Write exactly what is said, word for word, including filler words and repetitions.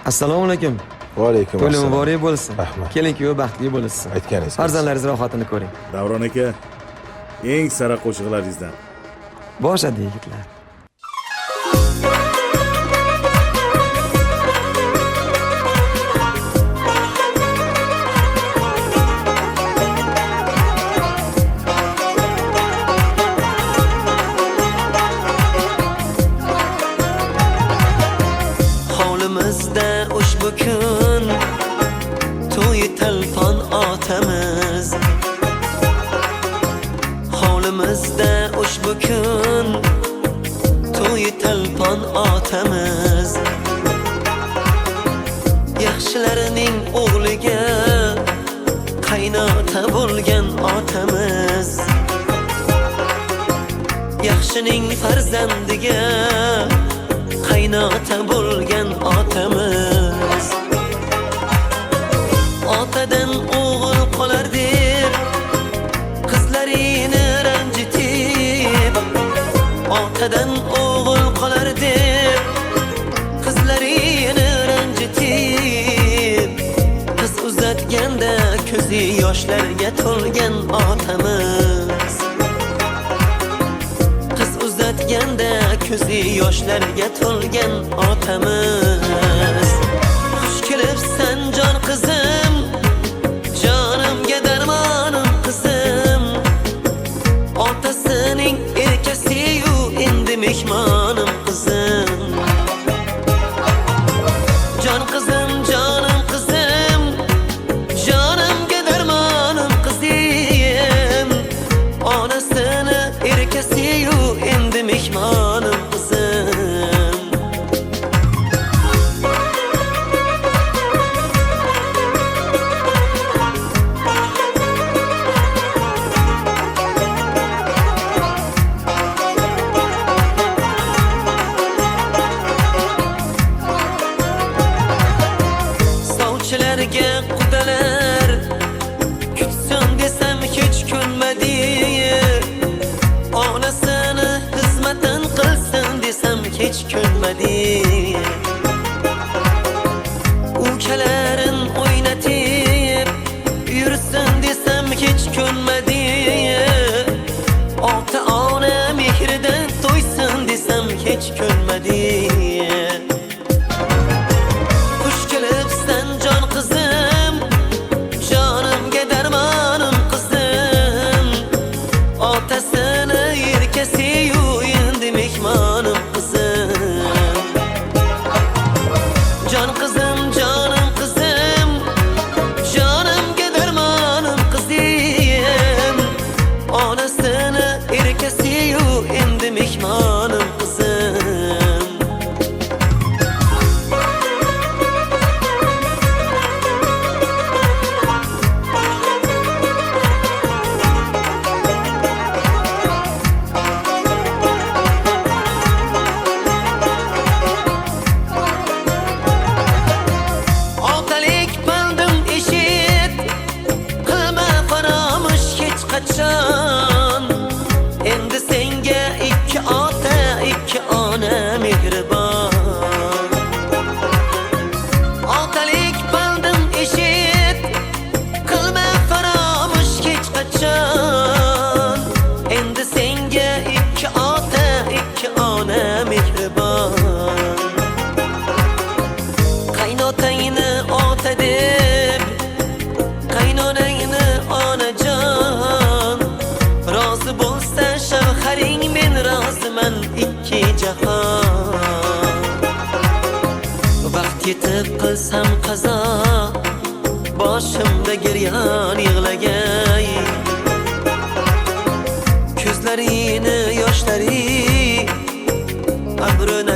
Assalomu alaykum. Va alaykum To'y assalom. muborak bo'lsin. Rahmat. Kelin-kuyov baxtli bo'lsin. Aytganingiz. Farzandlaringiz rohatini ko'ring. Davron aka, eng sara qo'shiqlaringizdan. Boshadi yigitlar. Hovlimizda ushbu kun to'y talpon otamiz. Hovlimizda ushbu kun to'y talpon otamiz. Yaxshilarning o'g'liga qaynota bo'lgan otamiz. Yaxshining farzandiga qaynota bo'lgan otamiz. Otadan o'g'il qolar deb qizlarini ranjitib, otadan o'g'il qolar deb qizlarini ranjitib, qiz uzatganda ko'zi yoshlarga to'lgan otamiz. Qiz uzatganda ko'zi yoshlarga to'lgan otamiz. Xush kelibsan jon qizim, jonimga darmonim qizim. Otasining erkasi-yu endi mehmonim qizim. Jon qizim, jonim qizim, jonimga darmonim qizim. Onasini erkasi-yu endi mehmonim qizim. Sovchilarga qudalar kutsin desam hech kunmadi. Onasini xizmatin qilsin desam hech kunmadi. Ukalarin o'ynatib yursin desam hech kunmadi. Ota ona mehridan to'ysin desam hech kunmadi. Xush kelibsan jon qizim, jonimga darmonim qizim. Otasini erkasi-yu endi mehmonim qizim. Jon qizim, jonim qizim, jonimga darmonim qizim. Onasini erkasi-yu endi mehmonim qizim. Otalik bildim eshit, qilma faramush hech qachon. Endi senga ikki ota, ikki ona mehribon. Otalik bildim eshit, qilma faramush hech qachon. Endi senga ikki ota, ikki ona mehribon. Qaynotangni ota deb, qaynonangni onajon. Rozi bo'lsa shavharing, men roziman ikki jahon. Vaqt yetib qilsam qazo, boshimda giryon yig'lagay. Ko'zlarini yoshlari abrini